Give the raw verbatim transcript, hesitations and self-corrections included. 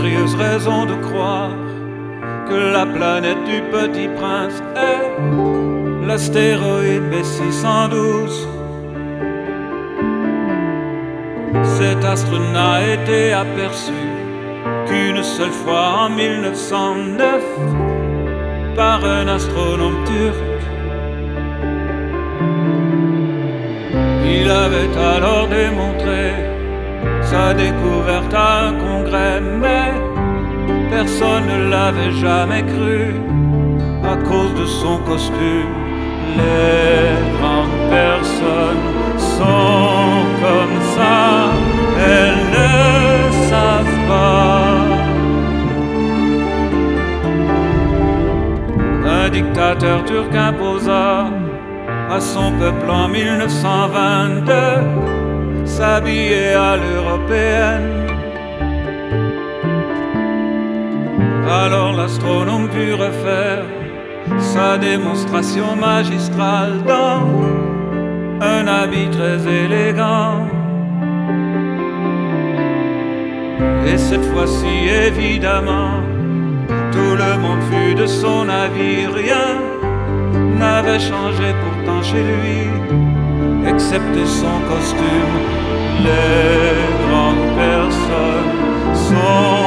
sérieuses raisons de croire que la planète du Petit Prince est l'astéroïde B six cent douze. Cet astre n'a été aperçu qu'une seule fois en mille neuf cent neuf par un astronome turc. Il avait alors démontré sa découverte à un congrès, mais personne ne l'avait jamais cru à cause de son costume. Les grandes personnes sont comme ça, elles ne savent pas. Un dictateur turc imposa à son peuple en mille neuf cent vingt-deux s'habiller à l'européenne. Alors l'astronome put refaire sa démonstration magistrale dans un habit très élégant. Et cette fois-ci, évidemment, tout le monde fut de son avis. Rien n'avait changé pourtant chez lui, excepté son costume. Les grandes personnes sont